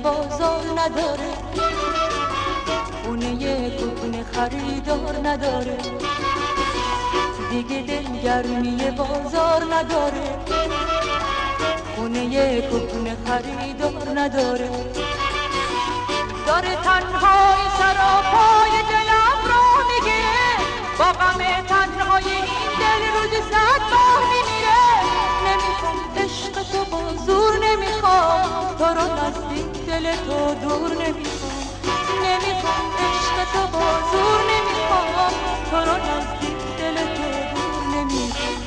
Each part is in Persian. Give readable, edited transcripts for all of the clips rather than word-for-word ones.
بازار نداره، خونه کهنه خریدار نداره، دیگه دلگرمی بازار نداره، خونه کهنه خریدار نداره. داره تنهای سراپای دلم رو میگیره، با غم تنهای این دل روزی 100 ماه میمیره. نمیخوام عشق تو با زور، نمیخوام تو رو نزدیک دل تو دور، نمیخوام. نمیخوام عشق تو با زور، نمیخوام تو رو نزدیک دل تو دور، نمیخوام.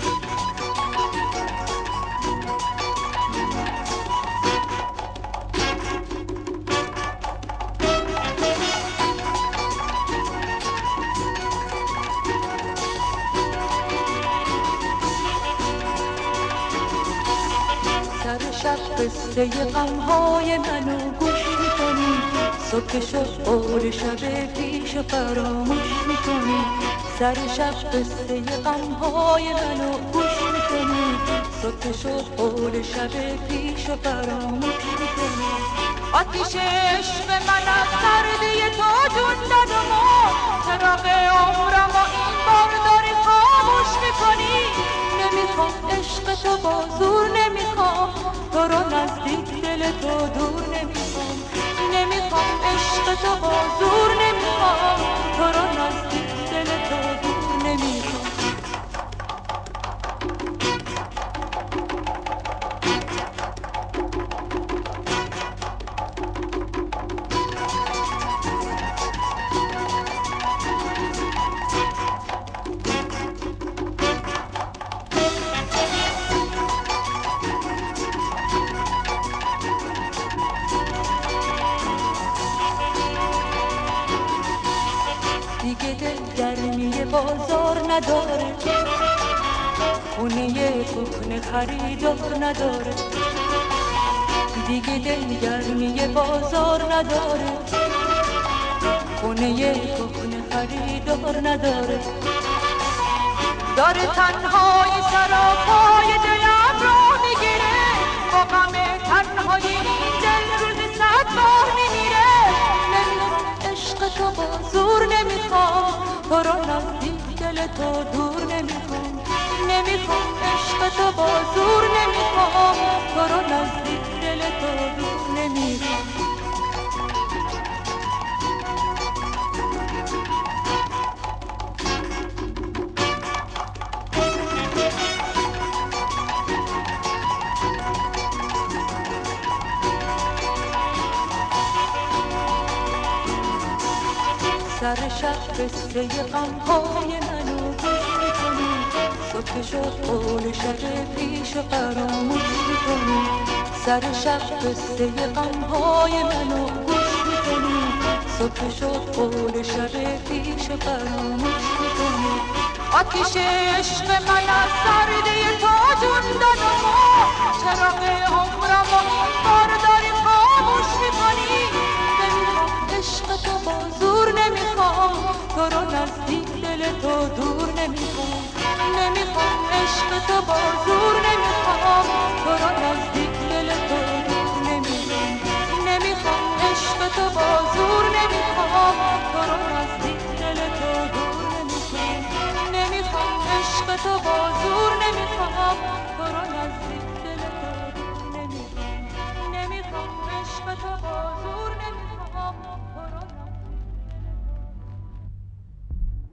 شب قصه غمهای منو گوش میکنی، صبح شد قول شب پیش فراموش میکنی. سر شب قصه غمهای منو گوش میکنی، صبح شد قول شب پیش فراموش میکنی. آتیش عشق من از سردی تو جون داد و مرد، چراغ عمرم و این بار داری خاموش میکنی. نمیخوام عشق تو با زور، نمیخوام تو رو نزدیک دل تو دور، نمیخوام. نمیخوام عشق تو با زور، نمیخوام تو رو نزدیک دل تو دور، نمیخوام. دیگه دلگرمی بازار نداره، خونه کهنه خریدار نداره، دیگه دلگرمی بازار نداره، خونه کهنه خریدار نداره. داره تنهای سراپای دلم رو میگیره، با غم تنهای این دل روزی 100 ماه میمیره. نمیخوام عشق تو با زور، نمیخوام تو رو نزدیک دل تو دور، نمیخوام. نمیخوام عشق تو با زور، نمیخوام تو رو نزدیک دل تو دور، نمیخوام. سر شب قصه غمهای منو گوش میکنی، صبح شد قول شب پیش فراموش میکنی. سر شب قصه غمهای منو گوش میکنی، صبح شد قول شب پیش فراموش میکنی. آتیش عشق من از سردی تو جون داد و مرد، چراغ عمرم و این بار داری خاموش میکنی. عشق تو با زور، نمیخوام تو رو نزدیک دل تو دور، نمیخوام. نمیخوام عشق تو با زور، نمیخوام تو رو نزدیک دل تو دور، نمیخوام. نمیخوام عشق تو با